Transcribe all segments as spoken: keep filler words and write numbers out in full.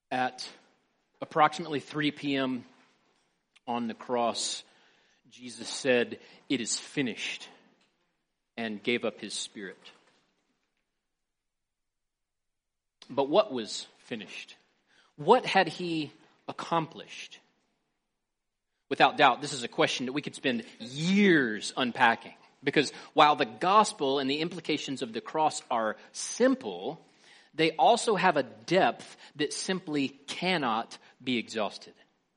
At approximately three p.m. on the cross, Jesus said, "It is finished," and gave up his spirit. But what was finished? What had he accomplished? Without doubt, this is a question that we could spend years unpacking. Because while the gospel and the implications of the cross are simple, they also have a depth that simply cannot be exhausted.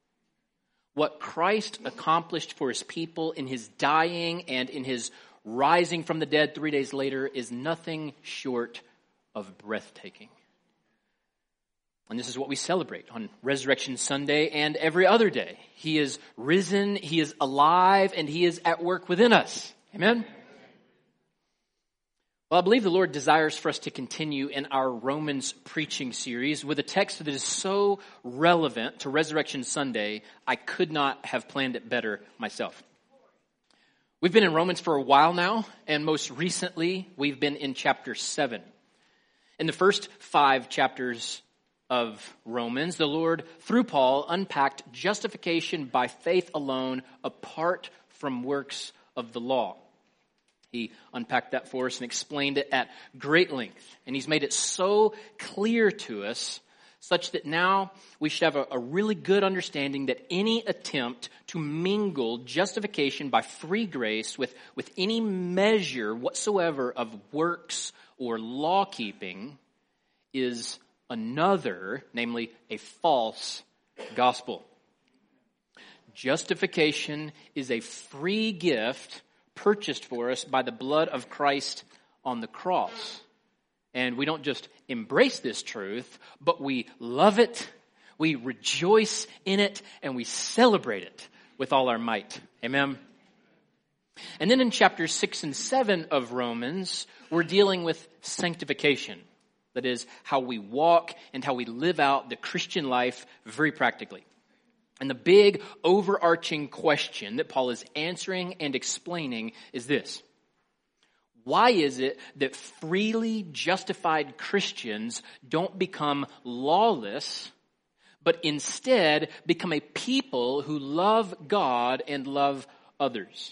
What Christ accomplished for his people in his dying and in his rising from the dead three days later is nothing short of breathtaking. And this is what we celebrate on Resurrection Sunday and every other day. He is risen, he is alive, and he is at work within us. Amen? Well, I believe the Lord desires for us to continue in our Romans preaching series with a text that is so relevant to Resurrection Sunday, I could not have planned it better myself. We've been in Romans for a while now, and most recently, we've been in chapter seven. In the first five chapters of Romans, the Lord, through Paul, unpacked justification by faith alone apart from works of the law. He unpacked that for us and explained it at great length. And he's made it so clear to us such that now we should have a, a really good understanding that any attempt to mingle justification by free grace with, with any measure whatsoever of works or law keeping is another, namely a false gospel. Justification is a free gift purchased for us by the blood of Christ on the cross. And we don't just embrace this truth, but we love it, we rejoice in it, and we celebrate it with all our might. Amen? And then in chapters six and seven of Romans, we're dealing with sanctification. That is, how we walk and how we live out the Christian life very practically. And the big overarching question that Paul is answering and explaining is this. Why is it that freely justified Christians don't become lawless, but instead become a people who love God and love others?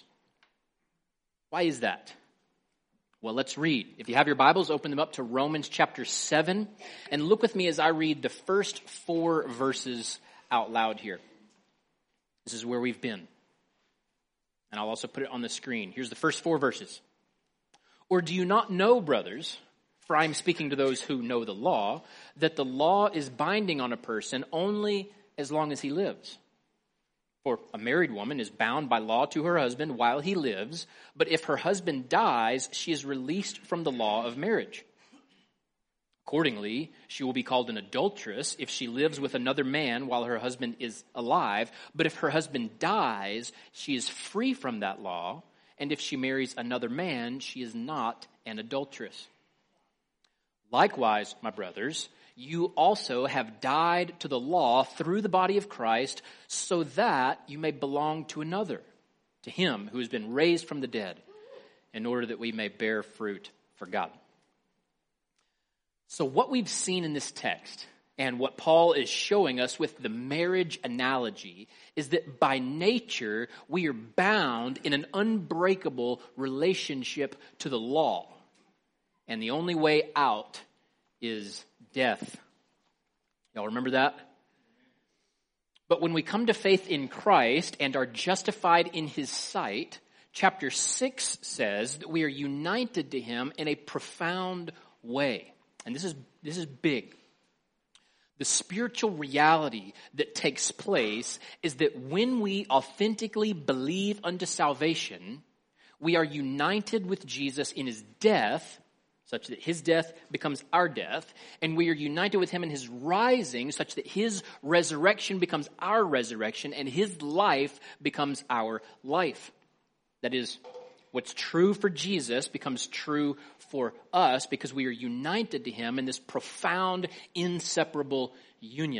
Why is that? Well, let's read. If you have your Bibles, open them up to Romans chapter seven, and look with me as I read the first four verses out loud here. This is where we've been. And I'll also put it on the screen. Here's the first four verses. Or do you not know, brothers, for I am speaking to those who know the law, that the law is binding on a person only as long as he lives? For a married woman is bound by law to her husband while he lives, but if her husband dies, she is released from the law of marriage. Accordingly, she will be called an adulteress if she lives with another man while her husband is alive. But if her husband dies, she is free from that law. And if she marries another man, she is not an adulteress. Likewise, my brothers, you also have died to the law through the body of Christ, so that you may belong to another, to him who has been raised from the dead, in order that we may bear fruit for God. So what we've seen in this text, and what Paul is showing us with the marriage analogy, is that by nature we are bound in an unbreakable relationship to the law. And the only way out is death. Y'all remember that? But when we come to faith in Christ and are justified in his sight, chapter six says that we are united to him in a profound way. And this is this is big. The spiritual reality that takes place is that when we authentically believe unto salvation, we are united with Jesus in his death, such that his death becomes our death, and we are united with him in his rising, such that his resurrection becomes our resurrection, and his life becomes our life. That is, what's true for Jesus becomes true for us because we are united to him in this profound, inseparable union.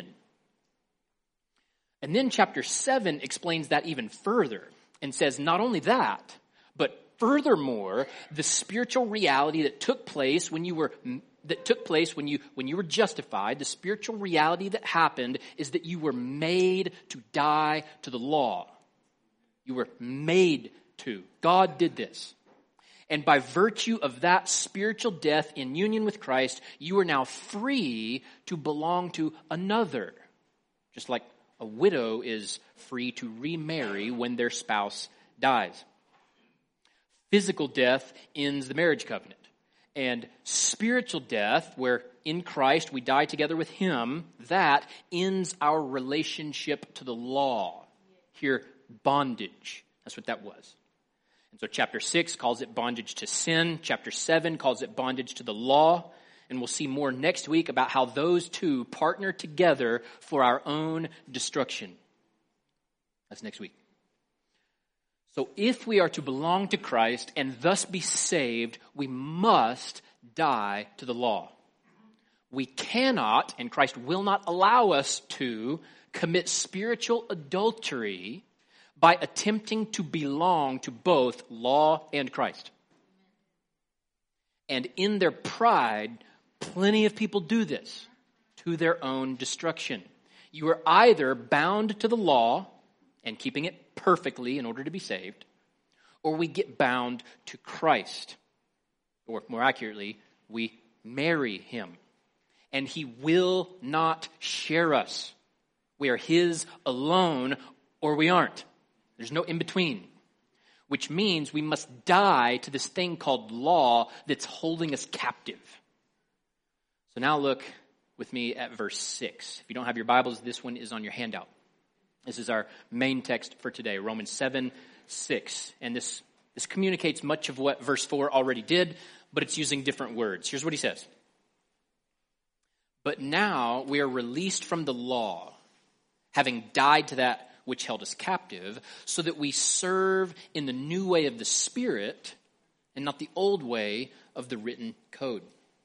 And then chapter seven explains that even further and says not only that, but furthermore, the spiritual reality that took place when you were that took place when you, when you were justified, the spiritual reality that happened is that you were made to die to the law. You were made to. God did this. And by virtue of that spiritual death in union with Christ, you are now free to belong to another. Just like a widow is free to remarry when their spouse dies. Physical death ends the marriage covenant. And spiritual death, where in Christ we die together with him, that ends our relationship to the law. Here, bondage. That's what that was. And so chapter six calls it bondage to sin. Chapter seven calls it bondage to the law. And we'll see more next week about how those two partner together for our own destruction. That's next week. So if we are to belong to Christ and thus be saved, we must die to the law. We cannot, and Christ will not allow us to, commit spiritual adultery by attempting to belong to both law and Christ. And in their pride, plenty of people do this to their own destruction. You are either bound to the law and keeping it perfectly in order to be saved, or we get bound to Christ. Or more accurately, we marry him. And he will not share us. We are his alone, or we aren't. There's no in-between. Which means we must die to this thing called law that's holding us captive. So now look with me at verse six. If you don't have your Bibles, this one is on your handout. This is our main text for today, Romans seven, six. And this, this communicates much of what verse four already did, but it's using different words. Here's what he says. But now we are released from the law, having died to that which held us captive, so that we serve in the new way of the Spirit and not the old way of the written code.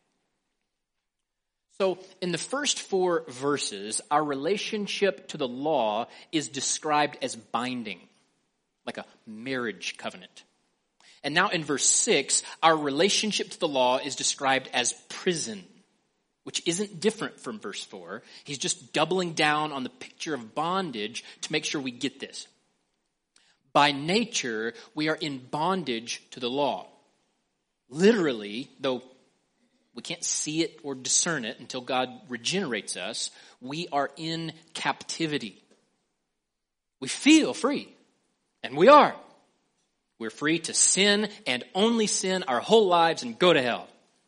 So in the first four verses, our relationship to the law is described as binding, like a marriage covenant. And now in verse six, our relationship to the law is described as prison, which isn't different from verse four. He's just doubling down on the picture of bondage to make sure we get this. By nature, we are in bondage to the law. Literally, though we can't see it or discern it until God regenerates us, we are in captivity. We feel free, and we are. We're free to sin and only sin our whole lives and go to hell.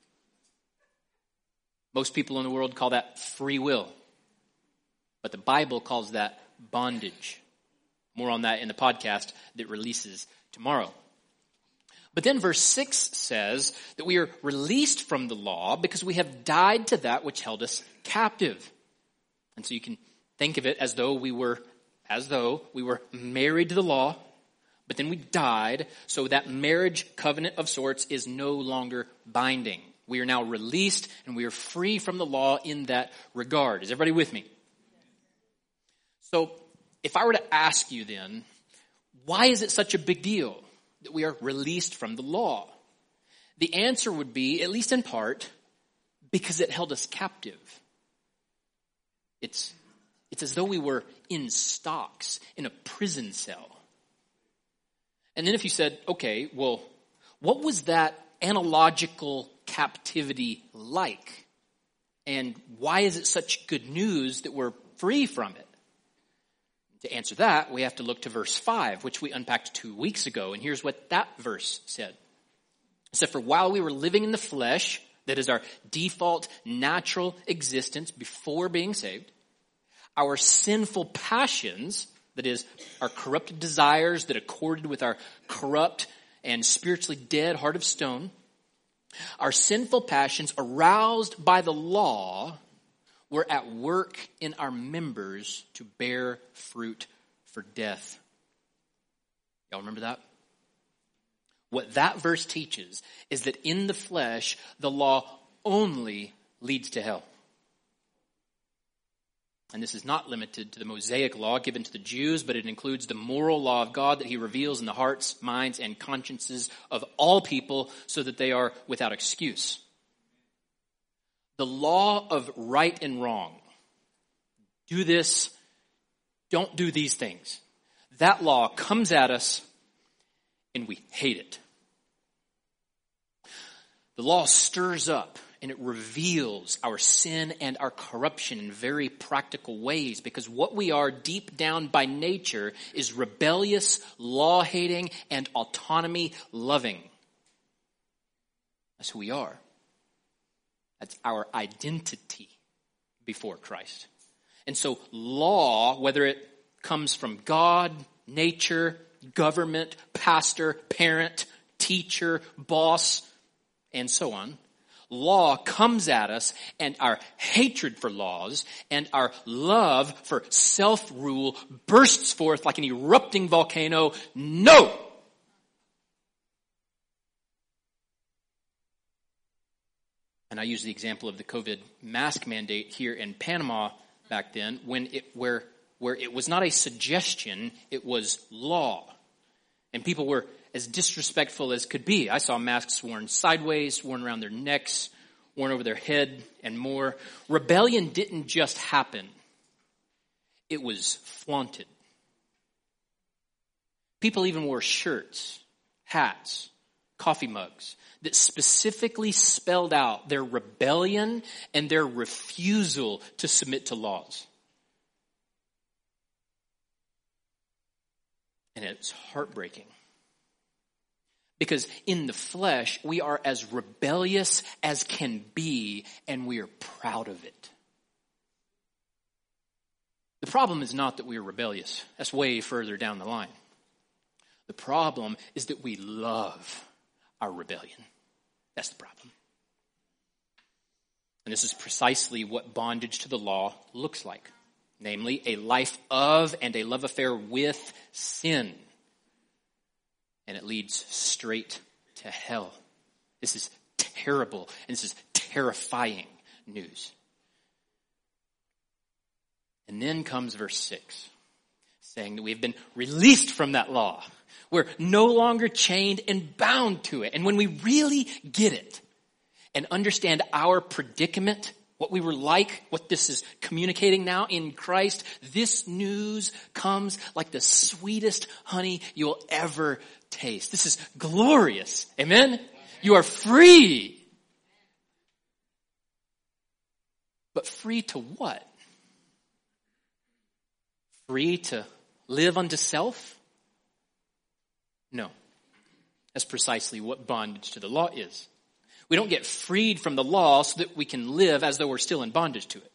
Most people in the world call that free will. But the Bible calls that bondage. More on that in the podcast that releases tomorrow. But then verse six says that we are released from the law because we have died to that which held us captive. And so you can think of it as though we were, as though we were married to the law, but then we died, so that marriage covenant of sorts is no longer binding. We are now released and we are free from the law in that regard. Is everybody with me? So if I were to ask you then, why is it such a big deal that we are released from the law? The answer would be, at least in part, because it held us captive. It's, it's as though we were in stocks in a prison cell. And then if you said, okay, well, what was that analogical captivity like? And why is it such good news that we're free from it? To answer that, we have to look to verse five, which we unpacked two weeks ago. And here's what that verse said. It said, for while we were living in the flesh, that is our default natural existence before being saved, our sinful passions, that is our corrupt desires that accorded with our corrupt and spiritually dead heart of stone, our sinful passions aroused by the law were at work in our members to bear fruit for death. Y'all remember that? What that verse teaches is that in the flesh, the law only leads to hell. And this is not limited to the Mosaic law given to the Jews, but it includes the moral law of God that he reveals in the hearts, minds, and consciences of all people so that they are without excuse. The law of right and wrong. Do this, don't do these things. That law comes at us and we hate it. The law stirs up and it reveals our sin and our corruption in very practical ways, because what we are deep down by nature is rebellious, law-hating, and autonomy-loving. That's who we are. That's our identity before Christ. And so law, whether it comes from God, nature, government, pastor, parent, teacher, boss, and so on, law comes at us, and our hatred for laws and our love for self-rule bursts forth like an erupting volcano. No! And I use the example of the COVID mask mandate here in Panama back then, when it where where it was not a suggestion, it was law. And people were as disrespectful as could be. I saw masks worn sideways, worn around their necks, worn over their head, and more. Rebellion didn't just happen. It was flaunted. People even wore shirts, hats, coffee mugs that specifically spelled out their rebellion and their refusal to submit to laws. And it's heartbreaking. Because in the flesh, we are as rebellious as can be, and we are proud of it. The problem is not that we are rebellious. That's way further down the line. The problem is that we love our rebellion. That's the problem. And this is precisely what bondage to the law looks like. Namely, a life of and a love affair with sin. And it leads straight to hell. This is terrible, and this is terrifying news. And then comes verse six, saying that we have been released from that law. We're no longer chained and bound to it. And when we really get it and understand our predicament, what we were like, what this is communicating now in Christ, this news comes like the sweetest honey you'll ever taste. This is glorious. Amen? You are free. But free to what? Free to live unto self? No. That's precisely what bondage to the law is. We don't get freed from the law so that we can live as though we're still in bondage to it.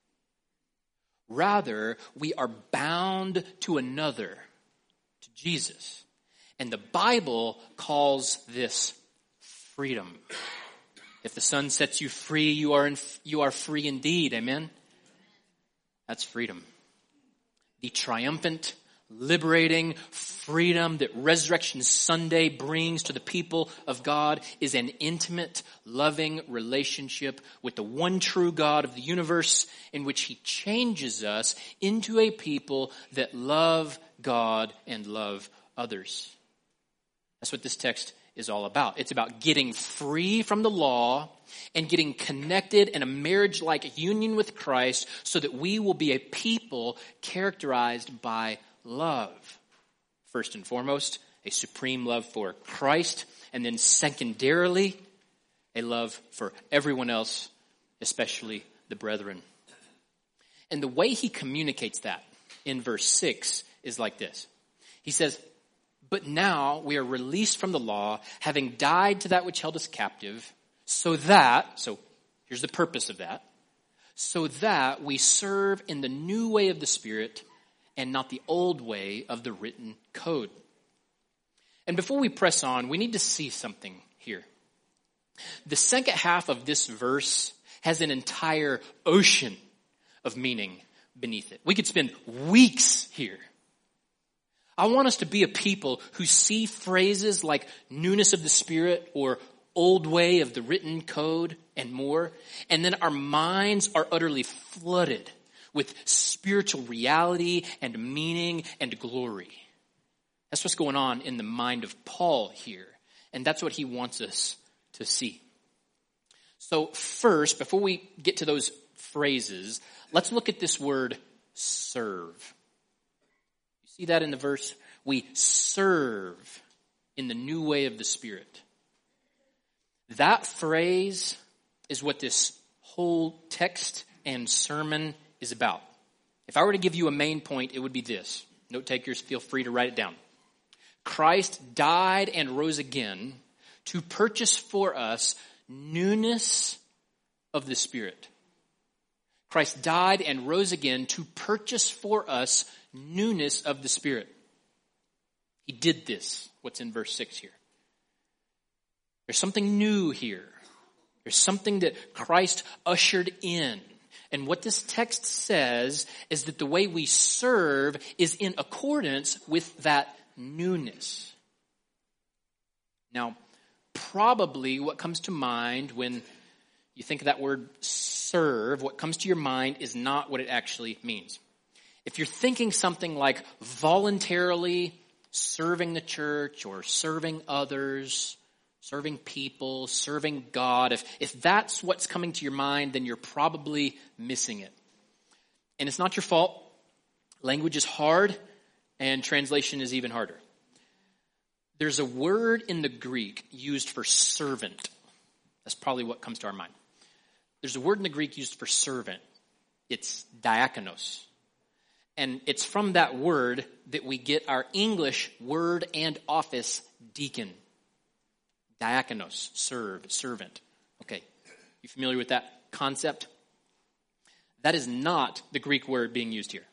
Rather, we are bound to another, to Jesus. And the Bible calls this freedom. If the Son sets you free, you are in, you are free indeed. Amen? That's freedom. The triumphant, liberating freedom that Resurrection Sunday brings to the people of God is an intimate, loving relationship with the one true God of the universe, in which He changes us into a people that love God and love others. That's what this text is all about. It's about getting free from the law and getting connected in a marriage-like union with Christ so that we will be a people characterized by love. First and foremost, a supreme love for Christ, and then secondarily, a love for everyone else, especially the brethren. And the way he communicates that in verse six is like this. He says, "But now we are released from the law, having died to that which held us captive, so that," so here's the purpose of that, "so that we serve in the new way of the Spirit and not the old way of the written code." And before we press on, we need to see something here. The second half of this verse has an entire ocean of meaning beneath it. We could spend weeks here. I want us to be a people who see phrases like newness of the Spirit or old way of the written code and more, and then our minds are utterly flooded with spiritual reality and meaning and glory. That's what's going on in the mind of Paul here, and that's what he wants us to see. So first, before we get to those phrases, let's look at this word serve. You see that in the verse? We serve in the new way of the Spirit. That phrase is what this whole text and sermon is about. If I were to give you a main point, it would be this. Note takers, feel free to write it down. Christ died and rose again to purchase for us newness of the Spirit. Christ died and rose again to purchase for us newness of the Spirit. He did this, what's in verse six here. There's something new here. There's something that Christ ushered in. And what this text says is that the way we serve is in accordance with that newness. Now, probably what comes to mind when you think of that word serve, what comes to your mind is not what it actually means. If you're thinking something like voluntarily serving the church or serving others, serving people, serving God, if, if that's what's coming to your mind, then you're probably missing it. And it's not your fault. Language is hard, and translation is even harder. There's a word in the Greek used for servant. That's probably what comes to our mind. There's a word in the Greek used for servant. It's diakonos. And it's from that word that we get our English word and office deacon. Diakonos, serve, servant. Okay, you familiar with that concept? That is not the Greek word being used here.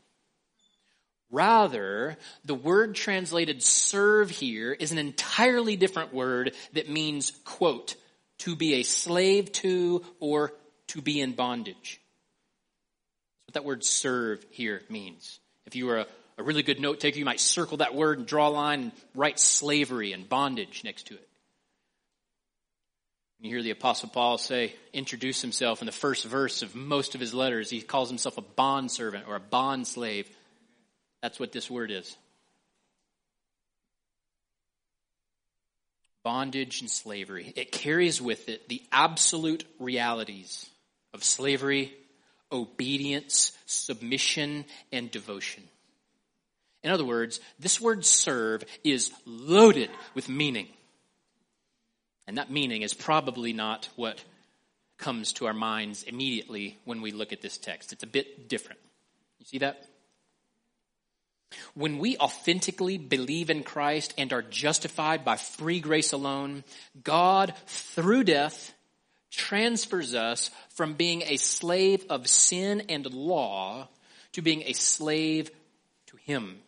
Rather, the word translated serve here is an entirely different word that means, quote, to be a slave to or to be in bondage. That's what that word serve here means. If you were a, a really good note taker, you might circle that word and draw a line and write slavery and bondage next to it. You hear the Apostle Paul say, introduce himself in the first verse of most of his letters. He calls himself a bondservant or a bond slave. That's what this word is. Bondage and slavery. It carries with it the absolute realities of slavery, obedience, submission, and devotion. In other words, this word serve is loaded with meaning. And that meaning is probably not what comes to our minds immediately when we look at this text. It's a bit different. You see that? When we authentically believe in Christ and are justified by free grace alone, God, through death, transfers us from being a slave of sin and law to being a slave to Him.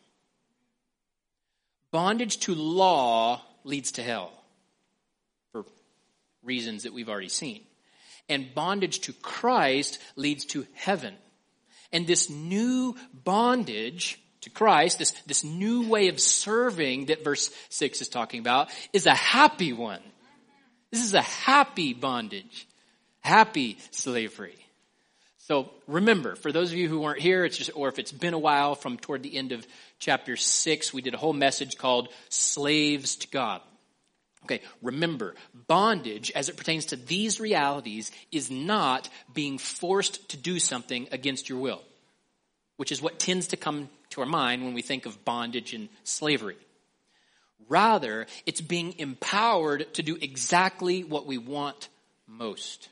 Bondage to law leads to hell, for reasons that we've already seen. And bondage to Christ leads to heaven. And this new bondage to Christ, this, this new way of serving that verse six is talking about, is a happy one. This is a happy bondage, happy slavery. So remember, for those of you who weren't here, it's just, or if it's been a while from toward the end of chapter six, we did a whole message called Slaves to God. Okay, remember, bondage as it pertains to these realities is not being forced to do something against your will, which is what tends to come to our mind when we think of bondage and slavery. Rather, it's being empowered to do exactly what we want most.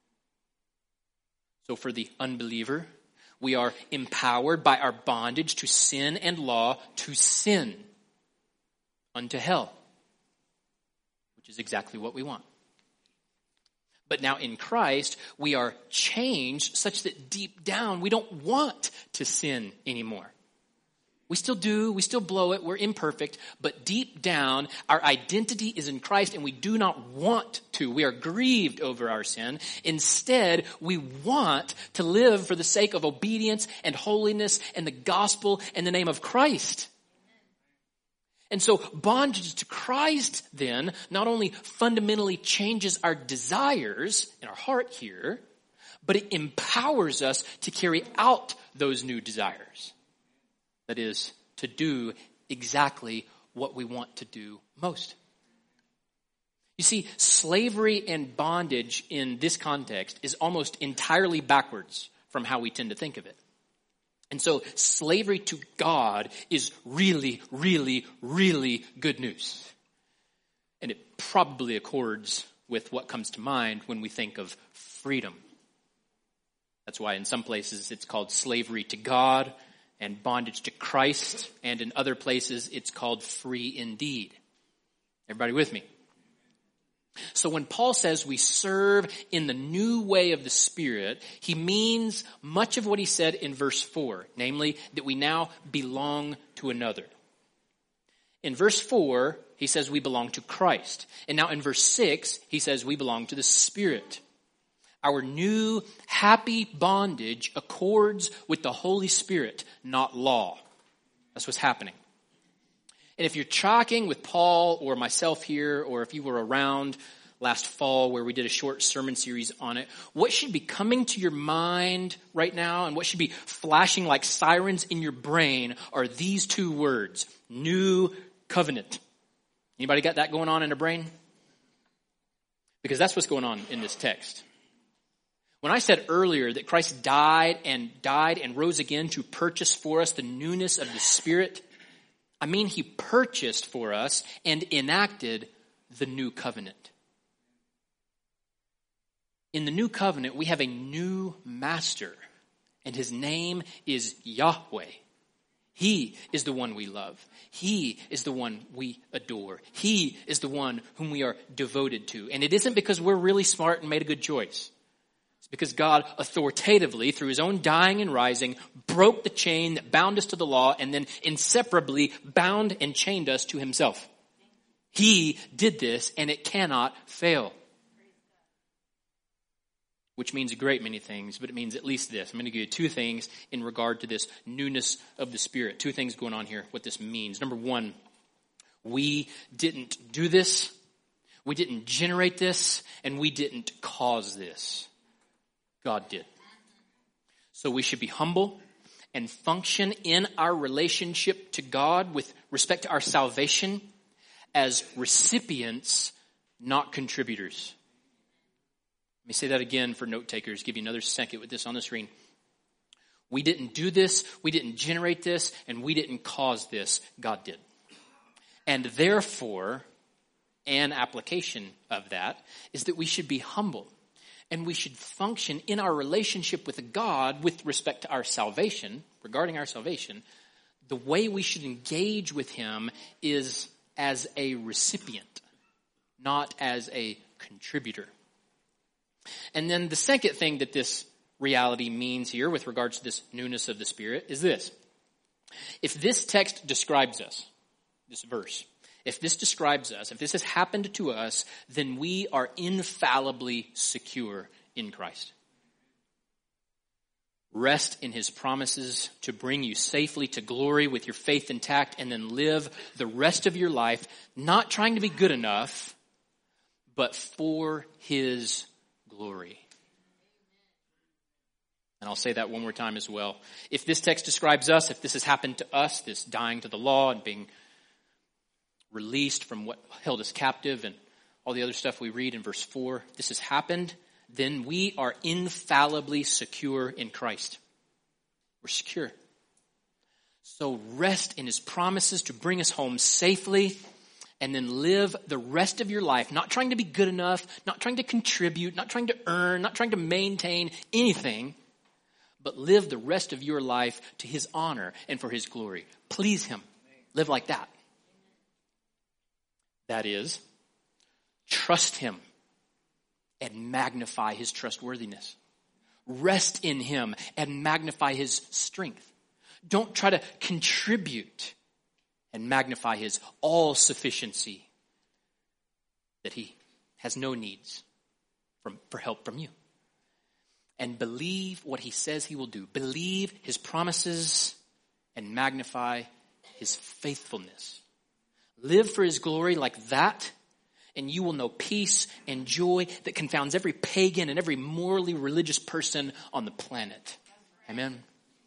So for the unbeliever, we are empowered by our bondage to sin and law to sin unto hell, which is exactly what we want. But now in Christ, we are changed such that deep down we don't want to sin anymore. We still do, we still blow it, we're imperfect, but deep down our identity is in Christ and we do not want to. We are grieved over our sin. Instead, we want to live for the sake of obedience and holiness and the gospel in the name of Christ. And so bondage to Christ then not only fundamentally changes our desires in our heart here, but it empowers us to carry out those new desires. That is, to do exactly what we want to do most. You see, slavery and bondage in this context is almost entirely backwards from how we tend to think of it. And so slavery to God is really, really, really good news. And it probably accords with what comes to mind when we think of freedom. That's why in some places it's called slavery to God and bondage to Christ, and in other places it's called free indeed. Everybody with me? So when Paul says we serve in the new way of the Spirit, he means much of what he said in verse four, namely that we now belong to another. In verse four, he says we belong to Christ. And now in verse six, he says we belong to the Spirit. Our new happy bondage accords with the Holy Spirit, not law. That's what's happening. And if you're chalking with Paul or myself here, or if you were around last fall where we did a short sermon series on it, what should be coming to your mind right now and what should be flashing like sirens in your brain are these two words: new covenant. Anybody got that going on in their brain? Because that's what's going on in this text. When I said earlier that Christ died and died and rose again to purchase for us the newness of the Spirit, I mean, he purchased for us and enacted the new covenant. In the new covenant, we have a new master, and his name is Yahweh. He is the one we love. He is the one we adore. He is the one whom we are devoted to. And it isn't because we're really smart and made a good choice. It's because God authoritatively, through his own dying and rising, broke the chain that bound us to the law and then inseparably bound and chained us to himself. He did this and it cannot fail. Which means a great many things, but it means at least this. I'm going to give you two things in regard to this newness of the Spirit. Two things going on here, what this means. Number one, we didn't do this, we didn't generate this, and we didn't cause this. God did. So we should be humble and function in our relationship to God with respect to our salvation as recipients, not contributors. Let me say that again for note takers. Give you another second with this on the screen. We didn't do this, we didn't generate this, and we didn't cause this. God did. And therefore, an application of that is that we should be humble. And we should function in our relationship with God with respect to our salvation, regarding our salvation. The way we should engage with him is as a recipient, not as a contributor. And then the second thing that this reality means here with regards to this newness of the Spirit is this. If this text describes us, this verse, if this describes us, if this has happened to us, then we are infallibly secure in Christ. Rest in his promises to bring you safely to glory with your faith intact, and then live the rest of your life not trying to be good enough, but for his glory. And I'll say that one more time as well. If this text describes us, if this has happened to us, this dying to the law and being released from what held us captive and all the other stuff we read in verse four, if this has happened, then we are infallibly secure in Christ. We're secure. So rest in his promises to bring us home safely, and then live the rest of your life, not trying to be good enough, not trying to contribute, not trying to earn, not trying to maintain anything, but live the rest of your life to his honor and for his glory. Please him. Live like that. That is, trust him and magnify his trustworthiness. Rest in him and magnify his strength. Don't try to contribute and magnify his all-sufficiency, that he has no needs from, for help from you. And believe what he says he will do. Believe his promises and magnify his faithfulness. Live for his glory like that, and you will know peace and joy that confounds every pagan and every morally religious person on the planet. Amen.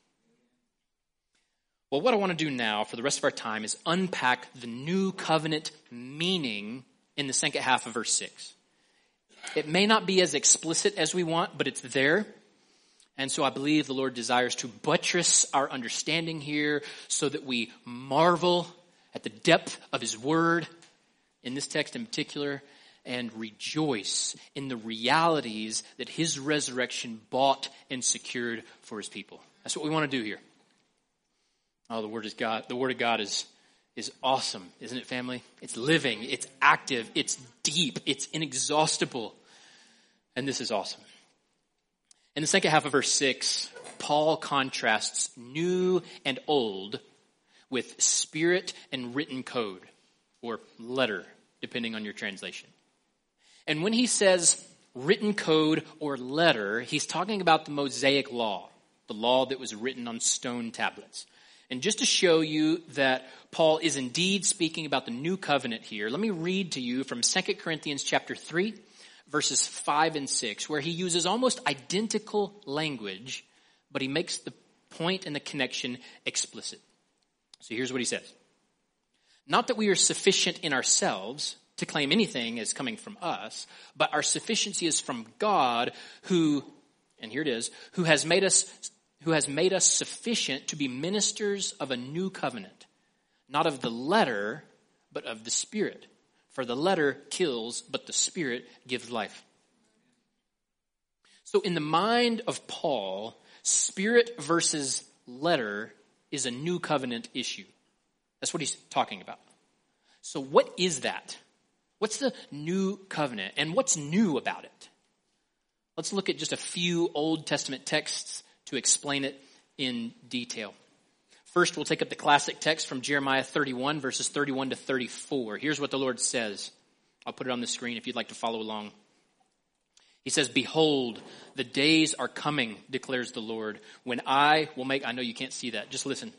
Well, what I want to do now for the rest of our time is unpack the new covenant meaning in the second half of verse six. It may not be as explicit as we want, but it's there. And so I believe the Lord desires to buttress our understanding here so that we marvel at the depth of his word, in this text in particular, and rejoice in the realities that his resurrection bought and secured for his people. That's what we want to do here. Oh, the word is God. The word of God is, is awesome, isn't it, family? It's living, it's active, it's deep, it's inexhaustible. And this is awesome. In the second half of verse six, Paul contrasts new and old with spirit and written code, or letter, depending on your translation. And when he says written code or letter, he's talking about the Mosaic law, the law that was written on stone tablets. And just to show you that Paul is indeed speaking about the new covenant here, let me read to you from Second Corinthians chapter three, verses five and six, where he uses almost identical language, but he makes the point and the connection explicit. So here's what he says. Not that we are sufficient in ourselves to claim anything as coming from us, but our sufficiency is from God who, and here it is, who has made us, who has made us sufficient to be ministers of a new covenant, not of the letter, but of the Spirit. For the letter kills, but the Spirit gives life. So in the mind of Paul, Spirit versus letter is a new covenant issue. That's what he's talking about. So what is that? What's the new covenant? And what's new about it? Let's look at just a few Old Testament texts to explain it in detail. First, we'll take up the classic text from Jeremiah thirty-one, verses thirty-one to thirty-four. Here's what the Lord says. I'll put it on the screen if you'd like to follow along. He says, "Behold, the days are coming, declares the Lord, when I will make..." I know you can't see that. Just listen.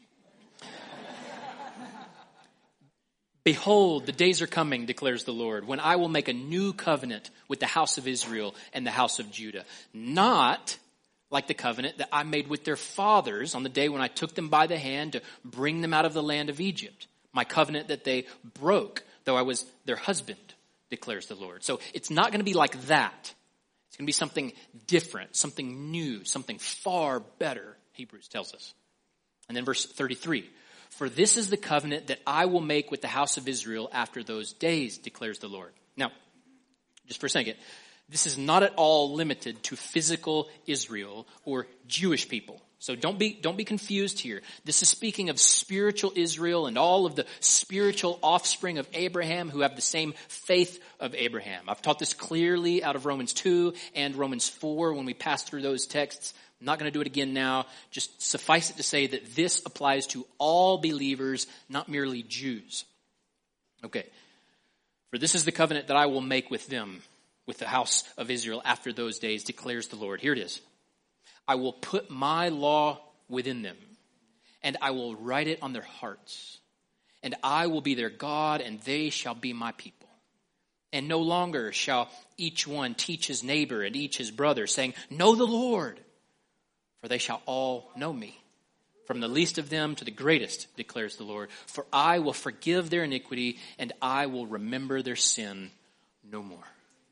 "Behold, the days are coming, declares the Lord, when I will make a new covenant with the house of Israel and the house of Judah. Not like the covenant that I made with their fathers on the day when I took them by the hand to bring them out of the land of Egypt. My covenant that they broke, though I was their husband, declares the Lord." So it's not going to be like that. It's going to be something different, something new, something far better, Hebrews tells us. And then verse thirty-three. "For this is the covenant that I will make with the house of Israel after those days, declares the Lord." Now, just for a second, this is not at all limited to physical Israel or Jewish people. So don't be, don't be confused here. This is speaking of spiritual Israel and all of the spiritual offspring of Abraham who have the same faith of Abraham. I've taught this clearly out of Romans two and Romans four when we passed through those texts. I'm not going to do it again now. Just suffice it to say that this applies to all believers, not merely Jews. Okay. "For this is the covenant that I will make with them, with the house of Israel after those days, declares the Lord." Here it is. "I will put my law within them, and I will write it on their hearts. And I will be their God, and they shall be my people. And no longer shall each one teach his neighbor and each his brother, saying, 'Know the Lord,' for they shall all know me, from the least of them to the greatest, declares the Lord. For I will forgive their iniquity, and I will remember their sin no more."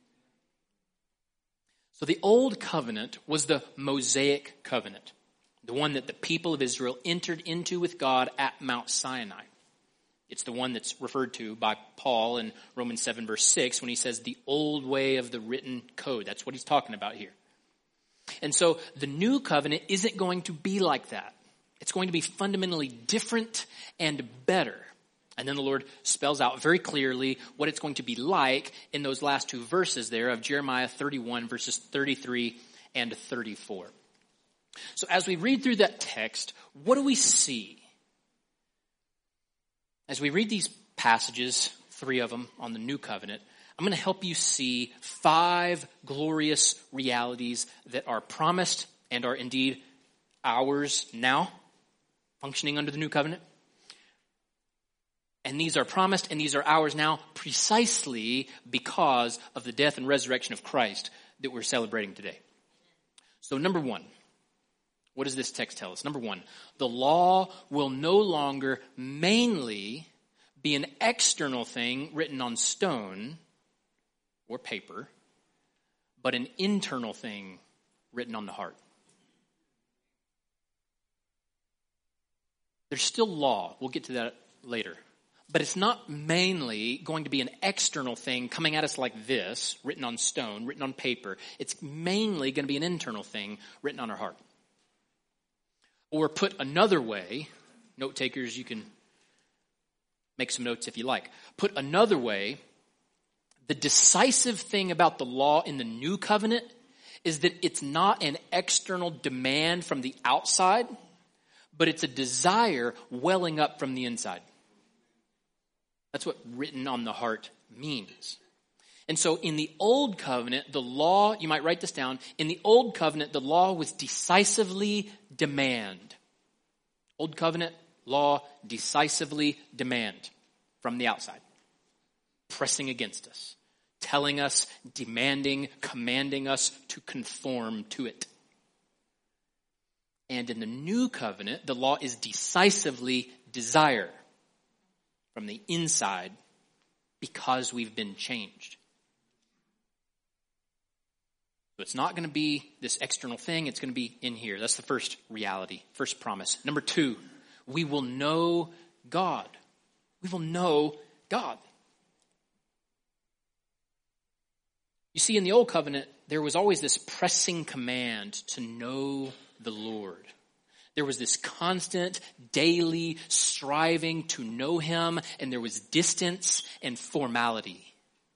So the old covenant was the Mosaic covenant, the one that the people of Israel entered into with God at Mount Sinai. It's the one that's referred to by Paul in Romans seven verse six when he says the old way of the written code. That's what he's talking about here. And so the new covenant isn't going to be like that. It's going to be fundamentally different and better. And then the Lord spells out very clearly what it's going to be like in those last two verses there of Jeremiah thirty-one, verses thirty-three and thirty-four. So as we read through that text, what do we see? As we read these passages, three of them on the new covenant, I'm going to help you see five glorious realities that are promised and are indeed ours now, functioning under the new covenant. And these are promised and these are ours now precisely because of the death and resurrection of Christ that we're celebrating today. So number one, what does this text tell us? Number one, the law will no longer mainly be an external thing written on stone or paper, but an internal thing written on the heart. There's still law. We'll get to that later. But it's not mainly going to be an external thing coming at us like this, written on stone, written on paper. It's mainly going to be an internal thing written on our heart. Or put another way, note takers, you can make some notes if you like. Put another way, the decisive thing about the law in the new covenant is that it's not an external demand from the outside, but it's a desire welling up from the inside. That's what written on the heart means. And so in the old covenant, the law, you might write this down, in the old covenant, the law was decisively demand. Old covenant law, decisively demand from the outside. Pressing against us, telling us, demanding, commanding us to conform to it. And in the new covenant, the law is decisively desire from the inside because we've been changed. So it's not going to be this external thing. It's going to be in here. That's the first reality, first promise. Number two, we will know God. We will know God. You see, in the old covenant, there was always this pressing command to know the Lord. There was this constant, daily striving to know him, and there was distance and formality.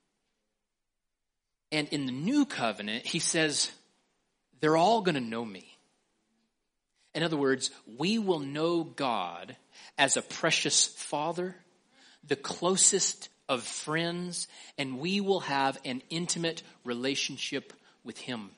And in the new covenant, he says, they're all going to know me. In other words, we will know God as a precious Father, the closest of friends, and we will have an intimate relationship with him.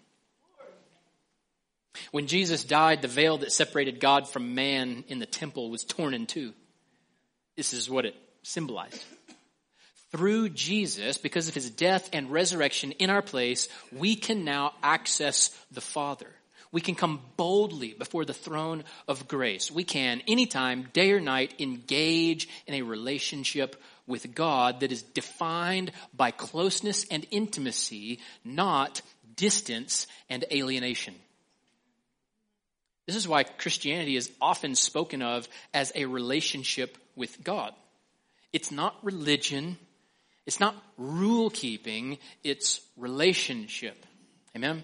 When Jesus died, the veil that separated God from man in the temple was torn in two. This is what it symbolized. Through Jesus, because of his death and resurrection in our place, we can now access the Father. We can come boldly before the throne of grace. We can, anytime, day or night, engage in a relationship with God that is defined by closeness and intimacy, not distance and alienation. This is why Christianity is often spoken of as a relationship with God. It's not religion. It's not rule keeping. It's relationship. Amen?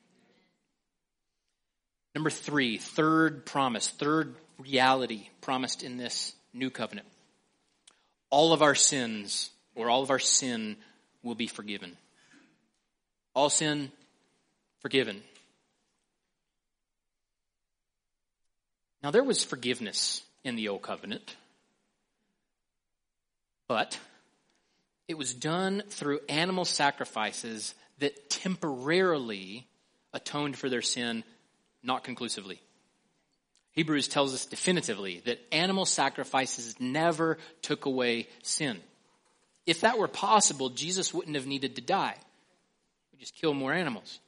Number three, third promise, third reality promised in this new covenant. All of our sins, or all of our sin, will be forgiven. All sin, forgiven. Now, there was forgiveness in the old covenant, but it was done through animal sacrifices that temporarily atoned for their sin, not conclusively. Hebrews tells us definitively that animal sacrifices never took away sin. If that were possible, Jesus wouldn't have needed to die. We'd just kill more animals.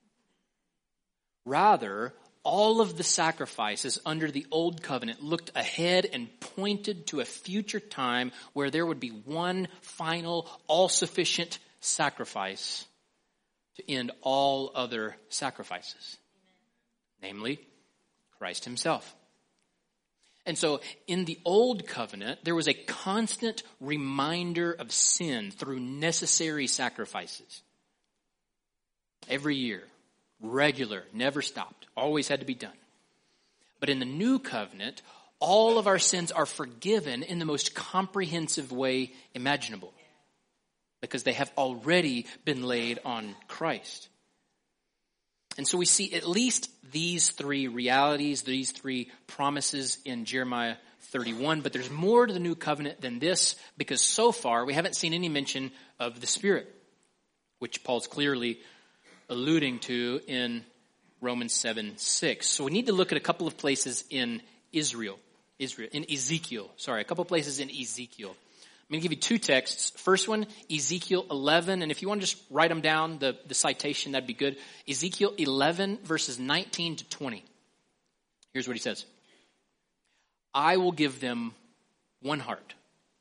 Rather, all of the sacrifices under the old covenant looked ahead and pointed to a future time where there would be one final, all-sufficient sacrifice to end all other sacrifices. Namely, Christ himself. And so in the old covenant, there was a constant reminder of sin through necessary sacrifices. Every year, regular, never stopped, always had to be done. But in the new covenant, all of our sins are forgiven in the most comprehensive way imaginable, because they have already been laid on Christ. And so we see at least these three realities, these three promises in Jeremiah thirty-one. But there's more to the new covenant than this, because so far we haven't seen any mention of the Spirit, which Paul's clearly alluding to in Romans seven six. So we need to look at a couple of places in Israel, Israel, in Ezekiel. Sorry, a couple of places in Ezekiel. I'm going to give you two texts. First one, Ezekiel eleven. And if you want to just write them down, the, the citation, that'd be good. Ezekiel eleven, verses nineteen to twenty. Here's what he says. I will give them one heart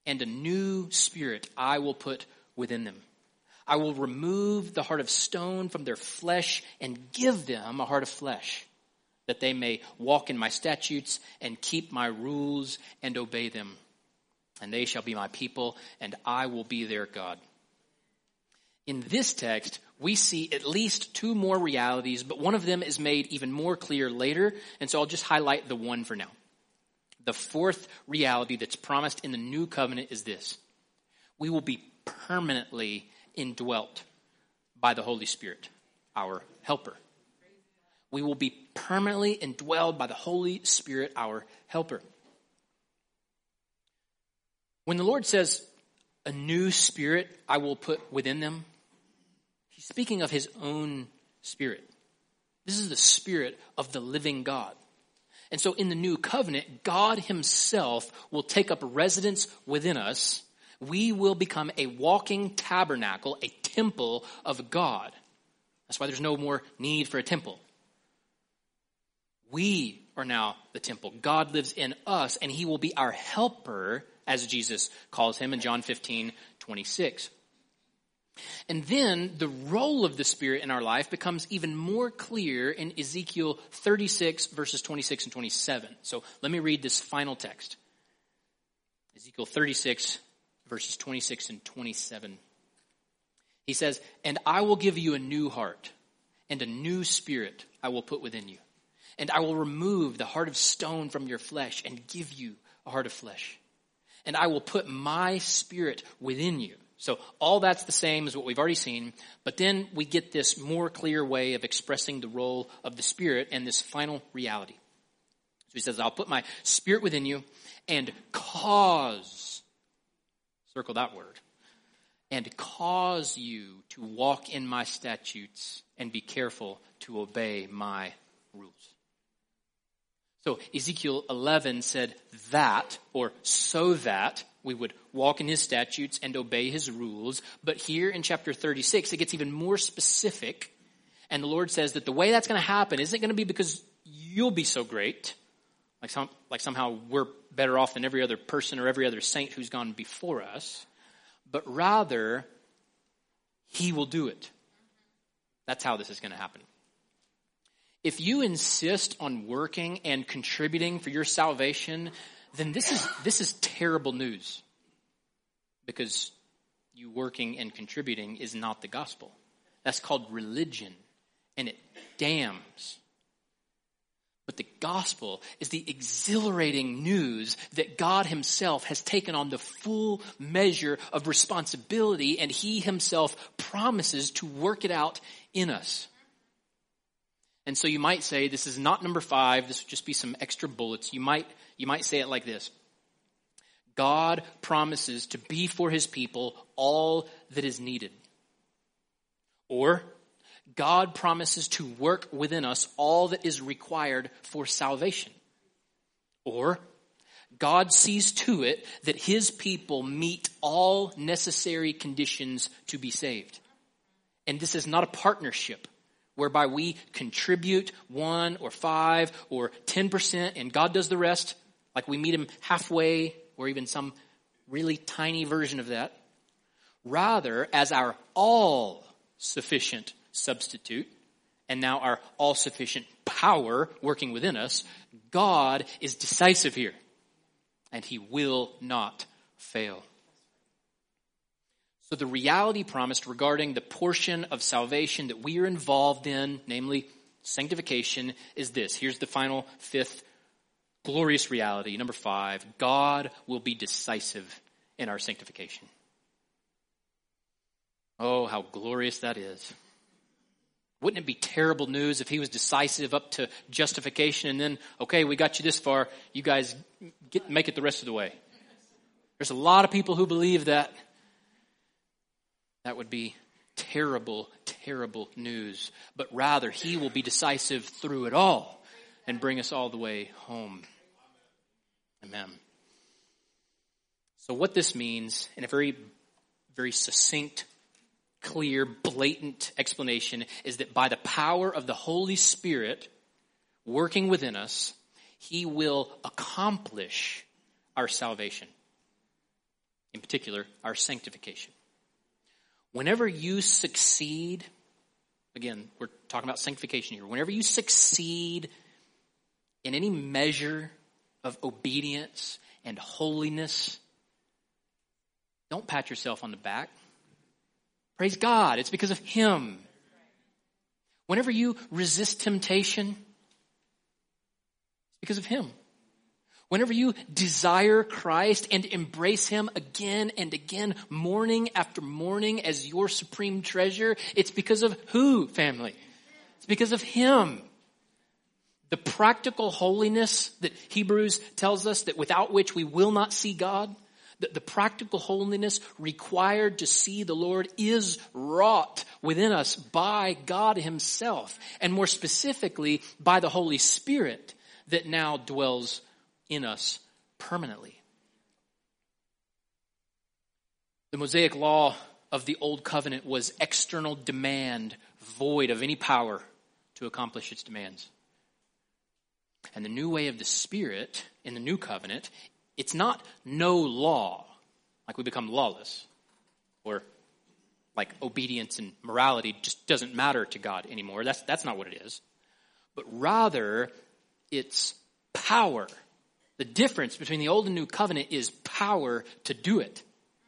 and a new spirit I will put within them. I will remove the heart of stone from their flesh and give them a heart of flesh, that they may walk in my statutes and keep my rules and obey them. And they shall be my people, and I will be their God. In this text, we see at least two more realities, but one of them is made even more clear later, and so I'll just highlight the one for now. The fourth reality that's promised in the new covenant is this: we will be permanently indwelt by the Holy Spirit, our helper. We will be permanently indwelled by the Holy Spirit, our helper. When the Lord says, a new spirit I will put within them, he's speaking of his own spirit. This is the spirit of the living God. And so in the new covenant, God himself will take up residence within us. We will become a walking tabernacle, a temple of God. That's why there's no more need for a temple. We are now the temple. God lives in us, and he will be our helper, as Jesus calls him in John fifteen twenty-six. And then the role of the Spirit in our life becomes even more clear in Ezekiel thirty-six, verses twenty-six and twenty-seven. So let me read this final text. Ezekiel thirty-six, verses twenty-six and twenty-seven. He says, and I will give you a new heart, and a new spirit I will put within you. And I will remove the heart of stone from your flesh and give you a heart of flesh. And I will put my spirit within you. So all that's the same as what we've already seen, but then we get this more clear way of expressing the role of the Spirit and this final reality. So he says, I'll put my spirit within you and cause, circle that word, and cause you to walk in my statutes and be careful to obey my rules. So Ezekiel eleven said that, or so that, we would walk in his statutes and obey his rules. But here in chapter thirty-six, it gets even more specific. And the Lord says that the way that's going to happen isn't going to be because you'll be so great, like some, like somehow we're better off than every other person or every other saint who's gone before us, but rather he will do it. That's how this is going to happen. If you insist on working and contributing for your salvation, then this is this is terrible news, because you working and contributing is not the gospel. That's called religion, and it damns. But the gospel is the exhilarating news that God himself has taken on the full measure of responsibility, and he himself promises to work it out in us. And so you might say, this is not number five, this would just be some extra bullets. You might, you might say it like this: God promises to be for his people all that is needed. Or, God promises to work within us all that is required for salvation. Or, God sees to it that his people meet all necessary conditions to be saved. And this is not a partnership whereby we contribute one or five or ten percent and God does the rest, like we meet him halfway or even some really tiny version of that. Rather, as our all-sufficient substitute, and now our all-sufficient power working within us, God is decisive here, and he will not fail. So the reality promised regarding the portion of salvation that we are involved in, namely sanctification, is this. Here's the final fifth glorious reality. Number five, God will be decisive in our sanctification. Oh, how glorious that is. Wouldn't it be terrible news if he was decisive up to justification and then, okay, we got you this far, you guys get, make it the rest of the way. There's a lot of people who believe that. That would be terrible, terrible news. But rather, he will be decisive through it all and bring us all the way home. Amen. So what this means, in a very, very succinct, clear, blatant explanation, is that by the power of the Holy Spirit working within us, he will accomplish our salvation. in particular, our sanctification. Whenever you succeed, again, we're talking about sanctification here. Whenever you succeed in any measure of obedience and holiness, don't pat yourself on the back. Praise God. It's because of Him. Whenever you resist temptation, it's because of Him. Whenever you desire Christ and embrace Him again and again, morning after morning as your supreme treasure, it's because of who, family? It's because of Him. The practical holiness that Hebrews tells us that without which we will not see God, the, the practical holiness required to see the Lord is wrought within us by God Himself, and more specifically by the Holy Spirit that now dwells in us permanently. The Mosaic law of the Old Covenant was external demand, void of any power to accomplish its demands. And the new way of the Spirit in the New Covenant, it's not no law, like we become lawless, or like obedience and morality just doesn't matter to God anymore. That's, that's not what it is. But rather, it's power. The difference between the Old and New Covenant is power to do it.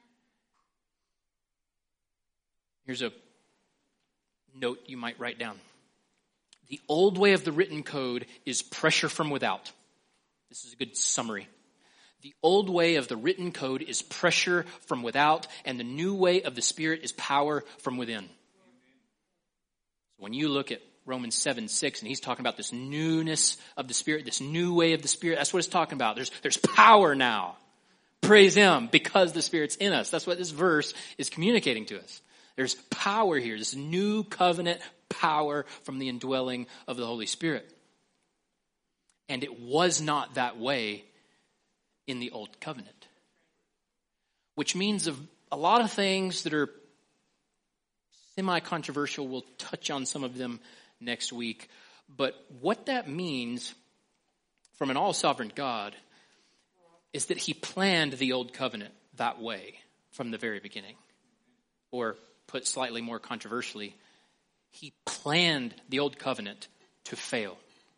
Here's a note you might write down. The old way of the written code is pressure from without. This is a good summary. The old way of the written code is pressure from without, and the new way of the Spirit is power from within. When you look at Romans seven six, and he's talking about this newness of the Spirit, this new way of the Spirit, that's what it's talking about. There's, there's power now. Praise Him, because the Spirit's in us. That's what this verse is communicating to us. There's power here, this new covenant power from the indwelling of the Holy Spirit. And it was not that way in the Old Covenant. Which means of a lot of things that are semi-controversial, we'll touch on some of them next week. But what that means from an all-sovereign God is that He planned the Old Covenant that way from the very beginning. Or put slightly more controversially, He planned the Old Covenant to fail.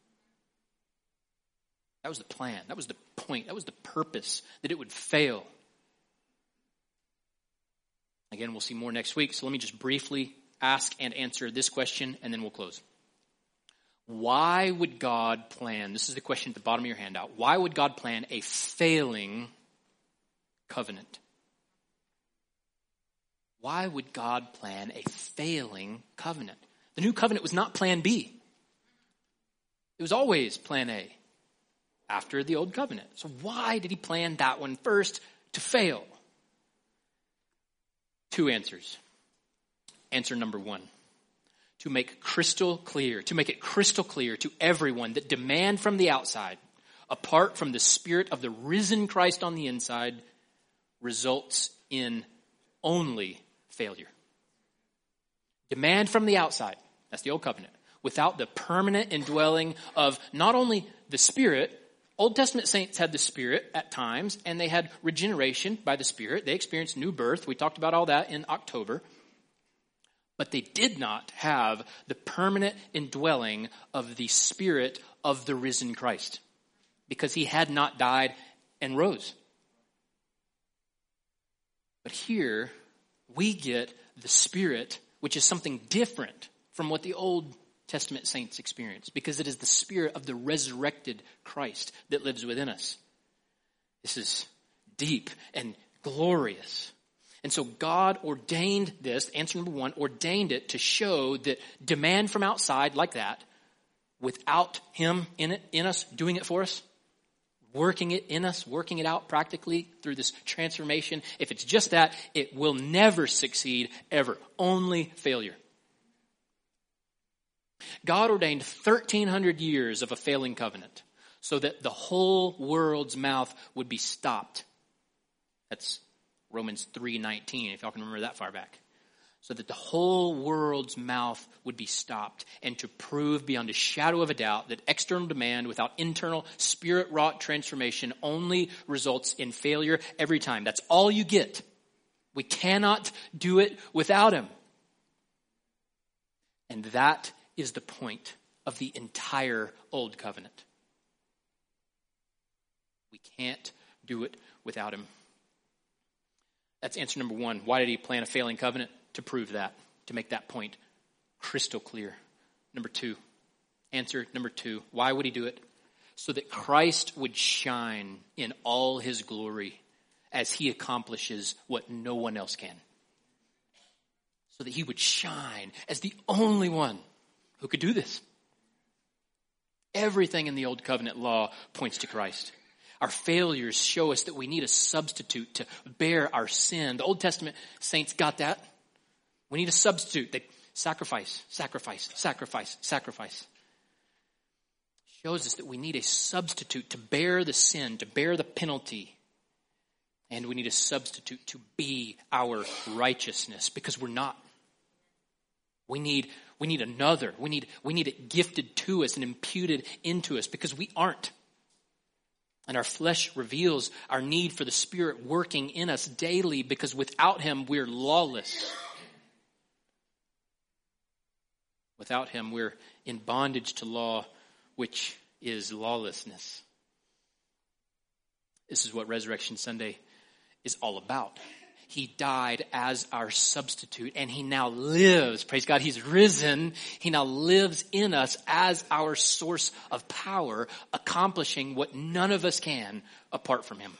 That was the plan. That was the point. That was the purpose, that it would fail. Again, we'll see more next week. So let me just briefly ask and answer this question, and then we'll close. Why would God plan, this is the question at the bottom of your handout, why would God plan a failing covenant? Why would God plan a failing covenant? The new covenant was not plan B. It was always plan A after the old covenant. So why did He plan that one first to fail? Two answers. Answer number one. To make crystal clear, to make it crystal clear to everyone that demand from the outside, apart from the Spirit of the risen Christ on the inside, results in only failure. Demand from the outside, that's the old covenant, without the permanent indwelling of not only the Spirit. Old Testament saints had the Spirit at times, and they had regeneration by the Spirit. They experienced new birth. We talked about all that in October. But they did not have the permanent indwelling of the Spirit of the risen Christ, because He had not died and rose. But here we get the Spirit, which is something different from what the Old Testament saints experienced, because it is the Spirit of the resurrected Christ that lives within us. This is deep and glorious. And so God ordained this, answer number one, ordained it to show that demand from outside like that, without Him in it, in us, doing it for us, working it in us, working it out practically through this transformation. If it's just that, it will never succeed, ever. Only failure. God ordained thirteen hundred years of a failing covenant so that the whole world's mouth would be stopped. That's Romans three nineteen, if y'all can remember that far back. so that the whole world's mouth would be stopped, and to prove beyond a shadow of a doubt that external demand without internal spirit-wrought transformation only results in failure every time. That's all you get. We cannot do it without him. And that is the point of the entire Old Covenant. We can't do it without him. That's answer number one. Why did he plan a failing covenant? To prove that, to make that point crystal clear. Number two, answer number two, why would he do it? So that Christ would shine in all his glory as he accomplishes what no one else can. So that he would shine as the only one who could do this. Everything in the Old Covenant law points to Christ. Our failures show us that we need a substitute to bear our sin. The Old Testament saints got that. We need a substitute. They sacrifice, sacrifice, sacrifice, sacrifice. Shows us that we need a substitute to bear the sin, to bear the penalty. And we need a substitute to be our righteousness, because we're not. We need, we need another. We need, we need it gifted to us and imputed into us, because we aren't. And our flesh reveals our need for the Spirit working in us daily, because without him, we're lawless. Without him, we're in bondage to law, which is lawlessness. This is what Resurrection Sunday is all about. He died as our substitute, and he now lives. Praise God, he's risen. He now lives in us as our source of power, accomplishing what none of us can apart from him.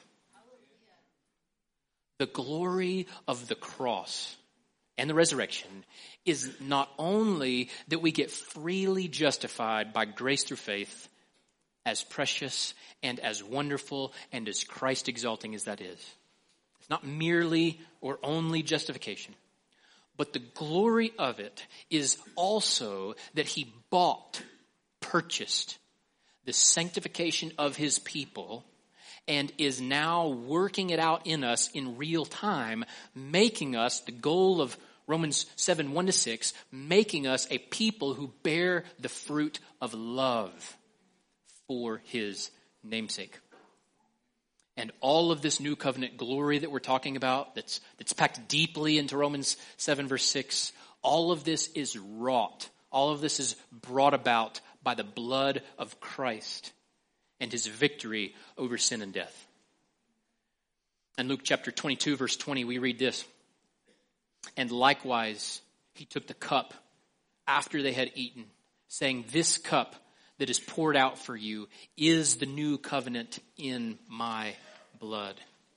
The glory of the cross and the resurrection is not only that we get freely justified by grace through faith, as precious and as wonderful and as Christ exalting as that is. It's not merely or only justification, but the glory of it is also that he bought, purchased the sanctification of his people, and is now working it out in us in real time, making us, the goal of Romans seven, one to six, making us a people who bear the fruit of love for his namesake. And all of this new covenant glory that we're talking about, that's, that's packed deeply into Romans seven, verse six, all of this is wrought. All of this is brought about by the blood of Christ and his victory over sin and death. In Luke chapter twenty-two, verse twenty, we read this. And likewise, he took the cup after they had eaten, saying, this cup that is poured out for you is the new covenant in my blood.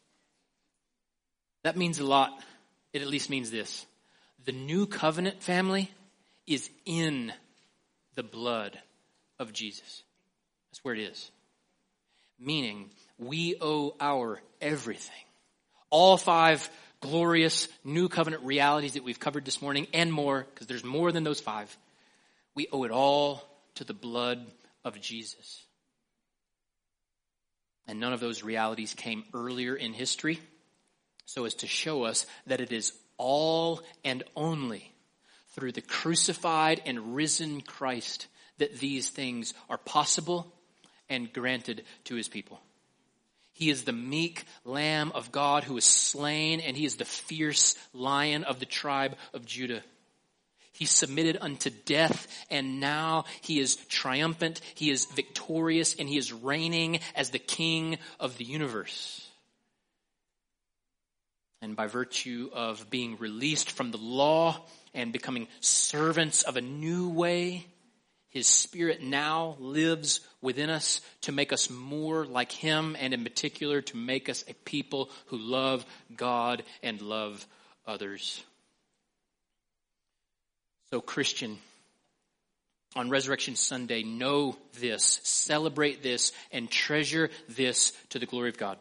That means a lot. It at least means this. The new covenant, family, is in the blood of Jesus. That's where it is. Meaning, we owe our everything. All five glorious new covenant realities that we've covered this morning and more, because there's more than those five. We owe it all to the blood of Jesus. And none of those realities came earlier in history, so as to show us that it is all and only through the crucified and risen Christ that these things are possible and granted to his people. He is the meek Lamb of God who is slain, and he is the fierce Lion of the tribe of Judah. He submitted unto death, and now he is triumphant, he is victorious, and he is reigning as the King of the universe. And by virtue of being released from the law and becoming servants of a new way, his Spirit now lives within us to make us more like him, and in particular to make us a people who love God and love others. So Christian, on Resurrection Sunday, know this, celebrate this, and treasure this to the glory of God.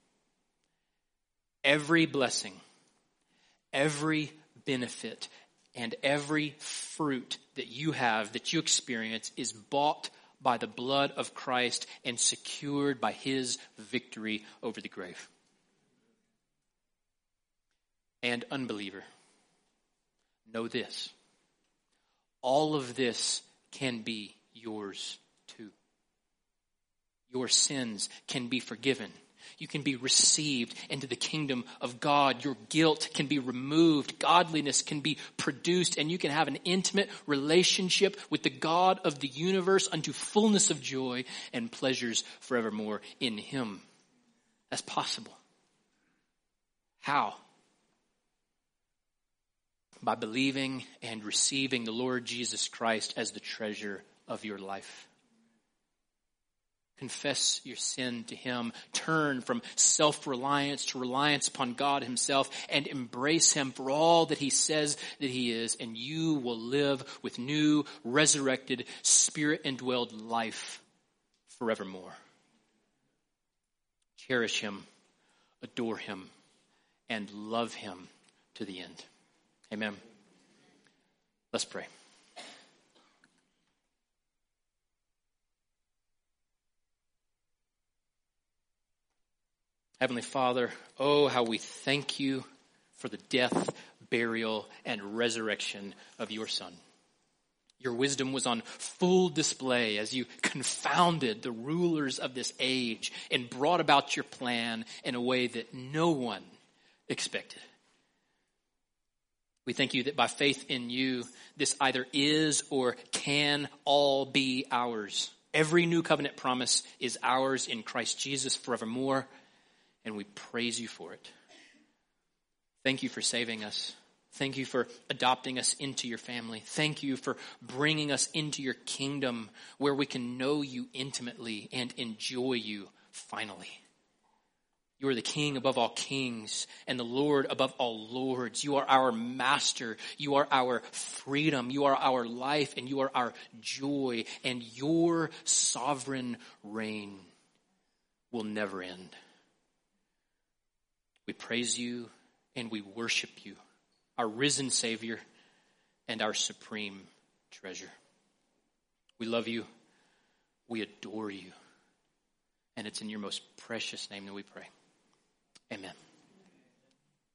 Every blessing, every benefit, and every fruit that you have, that you experience, is bought by the blood of Christ and secured by his victory over the grave. And unbeliever, know this. All of this can be yours too. Your sins can be forgiven. You can be received into the kingdom of God. Your guilt can be removed. Godliness can be produced. And you can have an intimate relationship with the God of the universe unto fullness of joy and pleasures forevermore in him. That's possible. How? By believing and receiving the Lord Jesus Christ as the treasure of your life. Confess your sin to him. Turn from self-reliance to reliance upon God himself and embrace him for all that he says that he is. And you will live with new, resurrected, spirit-indwelled life forevermore. Cherish him, adore him, and love him to the end. Amen. Let's pray. Heavenly Father, oh, how we thank you for the death, burial, and resurrection of your Son. Your wisdom was on full display as you confounded the rulers of this age and brought about your plan in a way that no one expected. We thank you that by faith in you, this either is or can all be ours. Every new covenant promise is ours in Christ Jesus forevermore. And we praise you for it. Thank you for saving us. Thank you for adopting us into your family. Thank you for bringing us into your kingdom where we can know you intimately and enjoy you finally. You are the King above all kings and the Lord above all lords. You are our master. You are our freedom. You are our life and you are our joy. And your sovereign reign will never end. We praise you and we worship you, our risen Savior and our supreme treasure. We love you. We adore you. And it's in your most precious name that we pray.